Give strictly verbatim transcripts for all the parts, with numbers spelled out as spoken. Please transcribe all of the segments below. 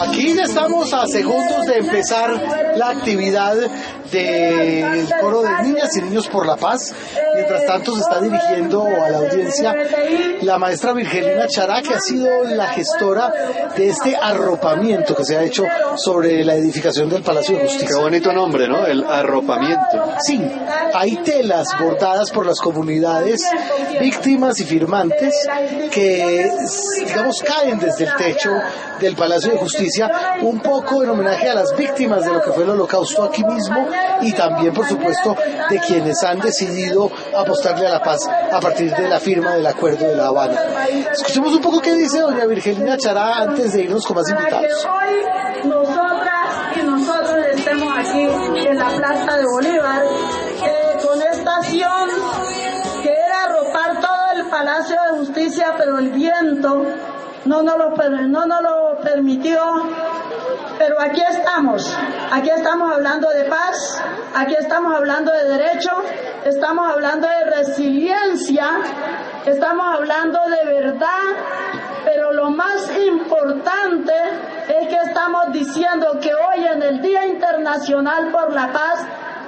Aquí ya estamos a segundos de empezar la actividad del coro de niñas y niños por la paz. Mientras tanto se está dirigiendo a la audiencia la maestra Virgelina Chará, que ha sido la gestora de este arropamiento que se ha hecho sobre la edificación del Palacio de Justicia. Qué bonito nombre, ¿no? El arropamiento. Sí, hay telas bordadas por las comunidades víctimas y firmantes que, digamos, caen desde el techo del Palacio de Justicia, un poco en homenaje a las víctimas de lo que fue el Holocausto aquí mismo y también, por supuesto, de quienes han decidido apostarle a la paz a partir de la firma del Acuerdo de La Habana. Escuchemos un poco qué dice doña Virgelina Chará antes de irnos con más invitados. Hoy nosotras y nosotros estemos aquí en la Plaza de Bolívar eh, con esta acción que era arropar todo el Palacio de Justicia, pero el viento no nos lo, no nos lo permitió. Pero aquí estamos, aquí estamos hablando de paz, aquí estamos hablando de derecho, estamos hablando de resiliencia, estamos hablando de verdad, pero lo más importante es que estamos diciendo que hoy en el Día Internacional por la Paz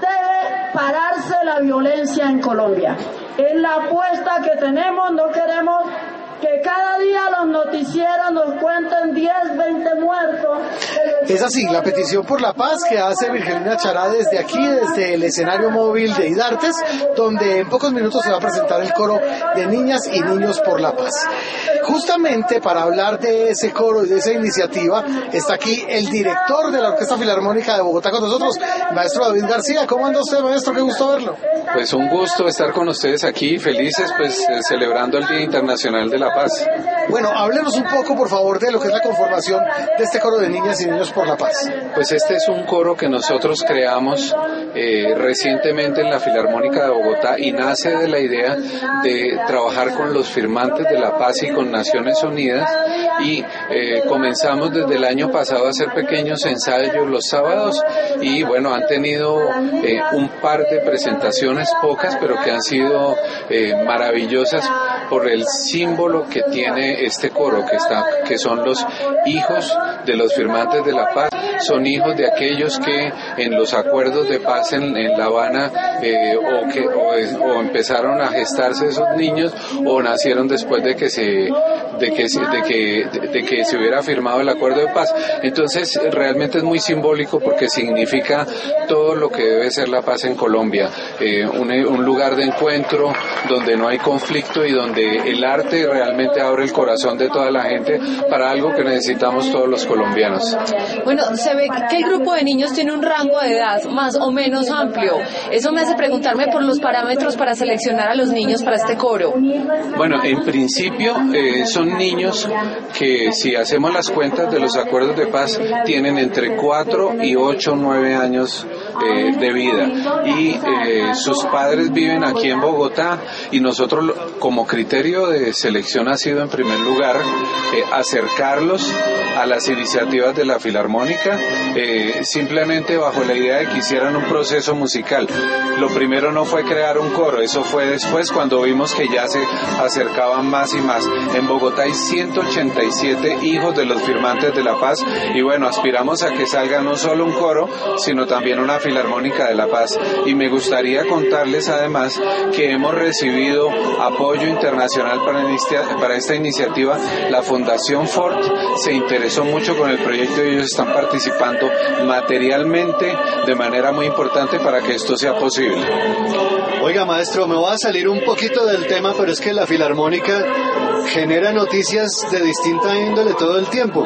debe pararse la violencia en Colombia. Es la apuesta que tenemos, no queremos que cada día los noticieros nos cuenten diez, veinte muertos. Es así, la petición por la paz que hace Virgelina Chará desde aquí, desde el escenario móvil de Idartes, donde en pocos minutos se va a presentar el coro de niñas y niños por la paz. Justamente para hablar de ese coro y de esa iniciativa, está aquí el director de la Orquesta Filarmónica de Bogotá con nosotros, el maestro David García. ¿Cómo anda usted, maestro? Qué gusto verlo. Pues un gusto estar con ustedes aquí, felices, pues eh, celebrando el Día Internacional de la Paz. Bueno, háblenos un poco, por favor, de lo que es la conformación de este coro de niñas y niños por la paz. Pues este es un coro que nosotros creamos eh, recientemente en la Filarmónica de Bogotá y nace de la idea de trabajar con los firmantes de la paz y con Naciones Unidas, y eh, comenzamos desde el año pasado a hacer pequeños ensayos los sábados y bueno, han tenido eh, un par de presentaciones, pocas, pero que han sido eh, maravillosas por el símbolo que tiene este coro, que está, que son los hijos de los firmantes de la paz, son hijos de aquellos que en los acuerdos de paz en, en La Habana eh, o que o, o empezaron a gestarse esos niños o nacieron después de que se de que de que de, de que se hubiera firmado el acuerdo de paz. Entonces realmente es muy simbólico porque significa todo lo que debe ser la paz en Colombia, eh, un, un lugar de encuentro donde no hay conflicto y donde el arte realmente abre el corazón de toda la gente para algo que necesitamos todos los colombianos. Bueno, se ve que el grupo de niños tiene un rango de edad más o menos amplio. Eso me hace preguntarme por los parámetros para seleccionar a los niños para este coro. Bueno, en principio eh, son niños que, si hacemos las cuentas de los acuerdos de paz, tienen entre cuatro y ocho, nueve años eh, de vida y eh, sus padres viven aquí en Bogotá, y nosotros como criterio de selección ha sido en primer lugar eh, acercarlos a las iniciativas de la Filarmónica, eh, simplemente bajo la idea de que hicieran un proceso musical. Lo primero no fue crear un coro, eso fue después cuando vimos que ya se acercaban más y más. En Bogotá hay ciento ochenta y siete hijos de los firmantes de la paz y bueno, aspiramos a que salga no solo un coro, sino también una Filarmónica de la Paz. Y me gustaría contarles además que hemos recibido apoyo internacional para, inicia- para esta iniciativa. La Fundación Ford se interesó mucho con el proyecto y ellos están participando materialmente de manera muy importante para que esto sea posible. Oiga, maestro, me voy a salir un poquito del tema, pero es que la Filarmónica genera noticias de distinta índole todo el tiempo.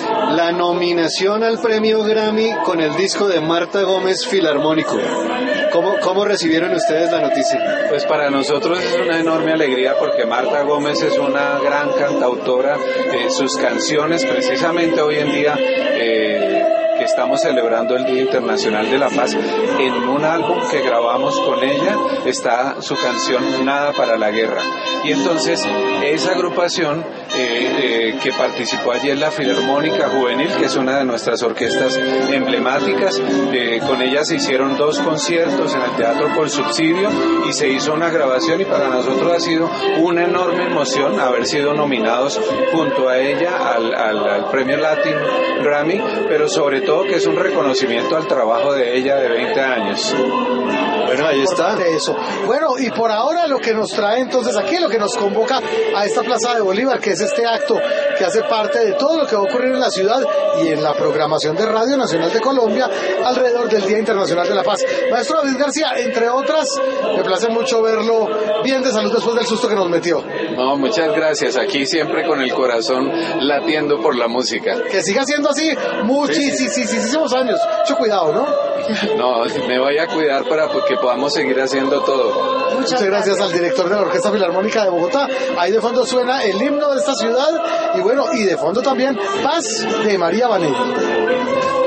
La nominación al premio Grammy con el disco de Marta Gómez Filarmónico. ¿Cómo, cómo recibieron ustedes la noticia? Pues para nosotros es una enorme alegría porque Marta Gómez es una gran cantautora. Eh, sus canciones precisamente hoy en día eh, que estamos celebrando el Día Internacional de la Paz. En un álbum que grabamos con ella está su canción Nada para la Guerra. Y entonces esa agrupación eh, eh, que participó allí en la Filarmónica Juvenil, que es una de nuestras orquestas emblemáticas, eh, con ella se hicieron dos conciertos en el Teatro por Subsidio y se hizo una grabación, y para nosotros ha sido una enorme emoción haber sido nominados junto a ella al, al, al premio Latin Grammy, pero sobre todo que es un reconocimiento al trabajo de ella de veinte años. Bueno, ahí está. Eso. Bueno, y por ahora lo que nos trae entonces aquí, lo que nos convoca a esta Plaza de Bolívar, que es este acto que hace parte de todo lo que va a ocurrir en la ciudad y en la programación de Radio Nacional de Colombia alrededor del Día Internacional de la Paz. Maestro David García, entre otras, me place mucho verlo bien de salud después del susto que nos metió. No, muchas gracias. Aquí siempre con el corazón latiendo por la música. Que siga siendo así muchísimos años. Mucho cuidado, ¿no? No, me voy a cuidar para que podamos seguir haciendo todo. Muchas, Muchas gracias, gracias al director de la Orquesta Filarmónica de Bogotá. Ahí de fondo suena el himno de esta ciudad y bueno, y de fondo también Paz de María Vanelli.